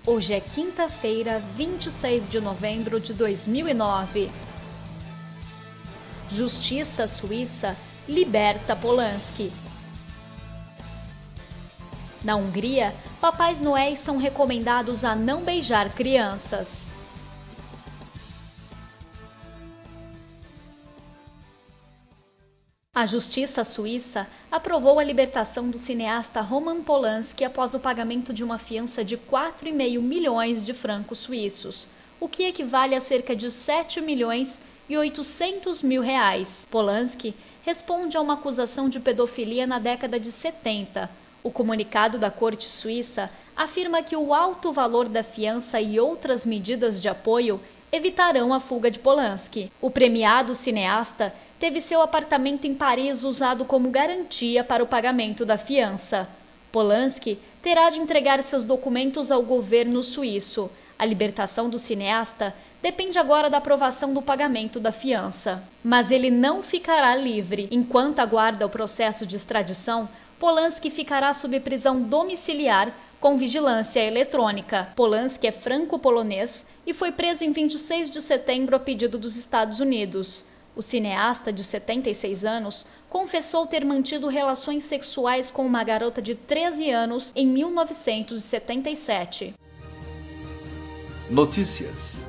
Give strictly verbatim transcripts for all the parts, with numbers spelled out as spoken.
Hoje é quinta-feira, vinte e seis de novembro de dois mil e nove. Justiça suíça liberta Polanski. Na Hungria, papais noéis são recomendados a não beijar crianças. A Justiça suíça aprovou a libertação do cineasta Roman Polanski após o pagamento de uma fiança de quatro vírgula cinco milhões de francos suíços, o que equivale a cerca de sete milhões e oitocentos mil reais. Polanski responde a uma acusação de pedofilia na década de setenta. O comunicado da Corte Suíça afirma que o alto valor da fiança e outras medidas de apoio evitarão a fuga de Polanski. O premiado cineasta teve seu apartamento em Paris usado como garantia para o pagamento da fiança. Polanski terá de entregar seus documentos ao governo suíço. A libertação do cineasta depende agora da aprovação do pagamento da fiança. Mas ele não ficará livre. Enquanto aguarda o processo de extradição, Polanski ficará sob prisão domiciliar com vigilância eletrônica. Polanski é franco-polonês e foi preso em vinte e seis de setembro a pedido dos Estados Unidos. O cineasta, de setenta e seis anos, confessou ter mantido relações sexuais com uma garota de treze anos em mil novecentos e setenta e sete. Notícias.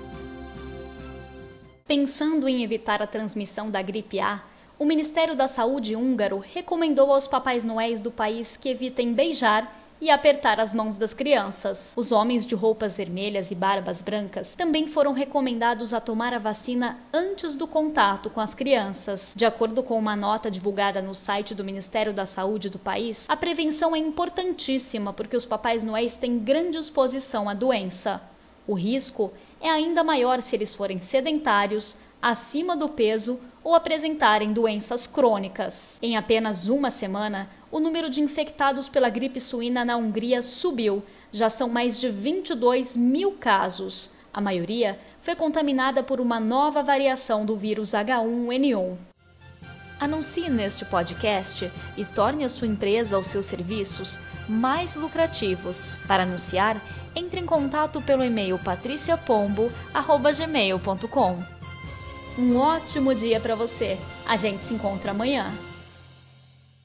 Pensando em evitar a transmissão da gripe A, o Ministério da Saúde húngaro recomendou aos papais noéis do país que evitem beijar e apertar as mãos das crianças. Os homens de roupas vermelhas e barbas brancas também foram recomendados a tomar a vacina antes do contato com as crianças. De acordo com uma nota divulgada no site do Ministério da Saúde do país, a prevenção é importantíssima porque os papais noéis têm grande exposição à doença. O risco é ainda maior se eles forem sedentários, acima do peso ou apresentarem doenças crônicas. Em apenas uma semana, o número de infectados pela gripe suína na Hungria subiu. Já são mais de vinte e dois mil casos. A maioria foi contaminada por uma nova variação do vírus H um N um. Anuncie neste podcast e torne a sua empresa ou seus serviços mais lucrativos. Para anunciar, entre em contato pelo e-mail patricia pombo arroba gmail ponto com. Um ótimo dia para você! A gente se encontra amanhã!